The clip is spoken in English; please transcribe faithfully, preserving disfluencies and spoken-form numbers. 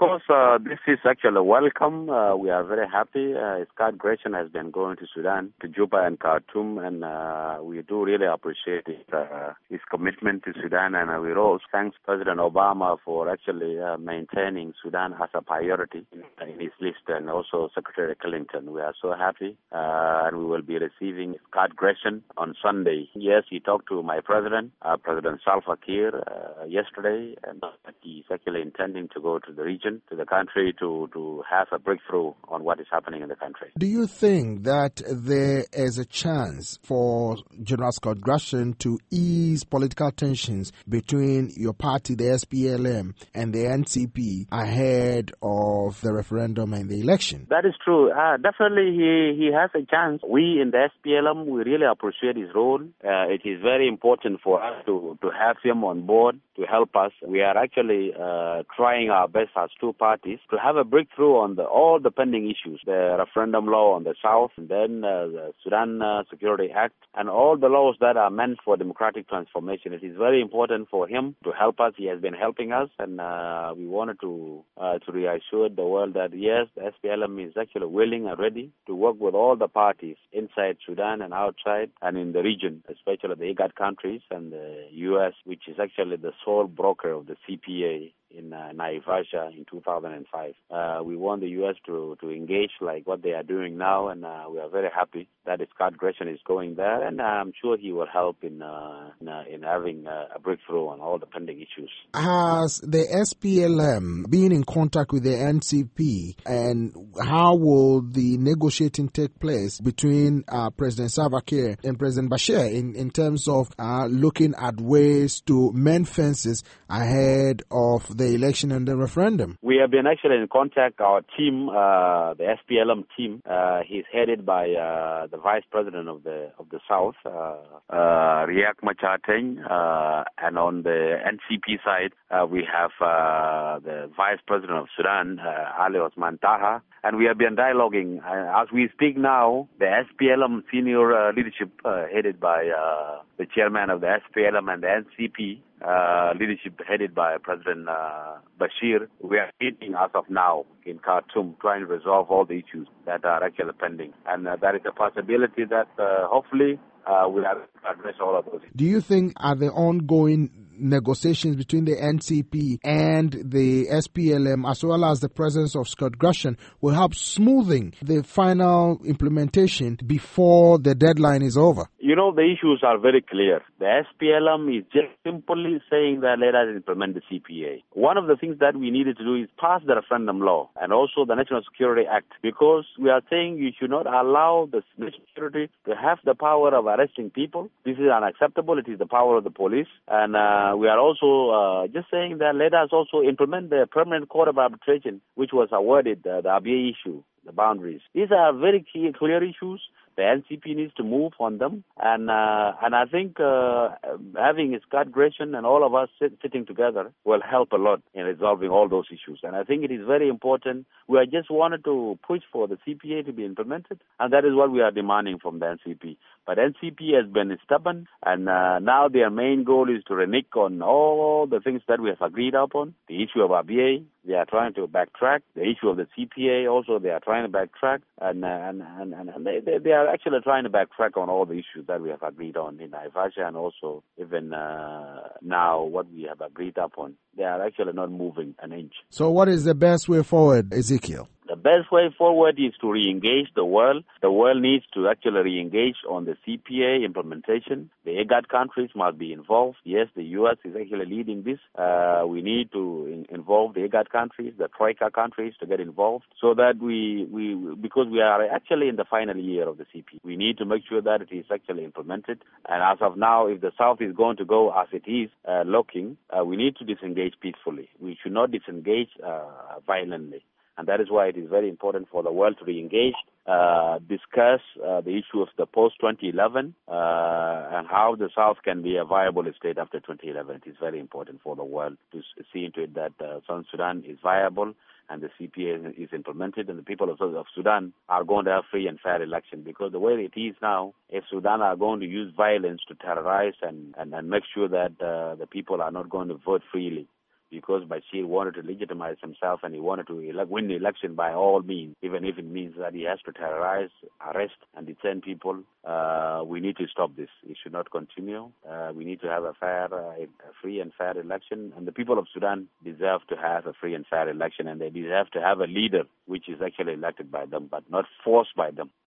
course, uh, this is actually welcome. Uh, we are very happy. Uh, Scott Gresham has been going to Sudan, to Juba and Khartoum, and uh, we do really appreciate his, uh, his commitment to Sudan. And uh, we also thank President Obama for actually uh, maintaining Sudan as a priority in, in his list, and also Secretary Clinton. We are so happy, uh, and we will be receiving Scott Gresham on Sunday. Yes, he talked to my president, uh, President Salva Kiir, uh, yesterday, and he's actually intending to go to the region, to the country, to, to have a breakthrough on what is happening in the country. Do you think that there is a chance for General Scott Gresham to ease political tensions between your party, the S P L M, and the N C P ahead of the referendum and the election? That is true. Uh, definitely he, he has a chance. We in the S P L M, we really appreciate his role. Uh, it is very important for us to, to have him on board to help us. We are actually uh, trying our best as two parties to have a breakthrough on the, all the pending issues, the referendum law on the south, and then uh, the Sudan uh, Security Act, and all the laws that are meant for democratic transformation. It is very important for him to help us. He has been helping us, and uh, we wanted to uh, to reassure the world that yes, the S P L M is actually willing and ready to work with all the parties inside Sudan and outside, and in the region, especially the IGAD countries and the U S, which is actually the sole broker of the C P A in uh, Naivasha in two thousand five. Uh, we want the U S to, to engage like what they are doing now, and uh, we are very happy that Scott Gresham is going there, and I'm sure he will help in uh, in, uh, in having uh, a breakthrough on all the pending issues. Has the S P L M been in contact with the N C P, and how will the negotiating take place between uh, President Salva Kiir and President Bashir in, in terms of uh, looking at ways to mend fences ahead of the the election and the referendum? We have been actually in contact. Our team, uh, the S P L M team, uh, he's headed by uh, the Vice President of the of the South, uh, uh, Riek Machar, uh, and on the N C P side, uh, we have uh, the Vice President of Sudan, uh, Ali Osman Taha, and we have been dialoguing. Uh, as we speak now, the S P L M senior uh, leadership, uh, headed by uh, the chairman of the S P L M and the N C P, Uh, leadership headed by President uh, Bashir, we are meeting as of now in Khartoum, trying to resolve all the issues that are actually pending. And uh, there is a possibility that uh, hopefully uh, we'll have to address all of those issues. Do you think are the ongoing negotiations between the N C P and the S P L M, as well as the presence of Scott Gresham, will help smoothing the final implementation before the deadline is over? You know, the issues are very clear. The S P L M is just simply saying that let us implement the C P A. One of the things that we needed to do is pass the referendum law and also the National Security Act, because we are saying you should not allow the national security to have the power of arresting people. This is unacceptable. It is the power of the police. And uh, we are also uh, just saying that let us also implement the permanent court of arbitration, which was awarded uh, the A B A issue, the boundaries. These are very key, clear issues. The N C P needs to move on them, and uh, and I think uh, having Scott Gresham and all of us sit, sitting together will help a lot in resolving all those issues. And I think it is very important. We are just wanted to push for the C P A to be implemented, and that is what we are demanding from the N C P. But N C P has been stubborn, and uh, now their main goal is to renege on all the things that we have agreed upon. The issue of A B A, they are trying to backtrack. The issue of the C P A also, they are trying to backtrack, and uh, and and, and they, they they are actually trying to backtrack on all the issues that we have agreed on in Naivasha, and also even uh, now what we have agreed upon. They are actually not moving an inch. So what is the best way forward, Ezekiel? The best way forward is to re-engage the world. The world needs to actually re-engage on the C P A implementation. The IGAD countries must be involved. Yes, the U S is actually leading this. Uh, we need to in- involve the IGAD countries, the Troika countries to get involved, so that we, we, because we are actually in the final year of the C P A. We need to make sure that it is actually implemented. And as of now, if the South is going to go as it is, uh, looking, uh, we need to disengage peacefully. We should not disengage uh, violently. And that is why it is very important for the world to re-engage, uh, discuss uh, the issue of the post twenty eleven uh, and how the South can be a viable state after twenty eleven. It is very important for the world to see into it that uh, South Sudan is viable and the C P A is implemented, and the people of, of Sudan are going to have free and fair election. Because the way it is now, if Sudan are going to use violence to terrorize and, and, and make sure that uh, the people are not going to vote freely, because Bashir wanted to legitimize himself and he wanted to elect, win the election by all means, even if it means that he has to terrorize, arrest, and detain people. Uh, we need to stop this. It should not continue. Uh, we need to have a fair, uh, a free and fair election, and the people of Sudan deserve to have a free and fair election, and they deserve to have a leader which is actually elected by them, but not forced by them.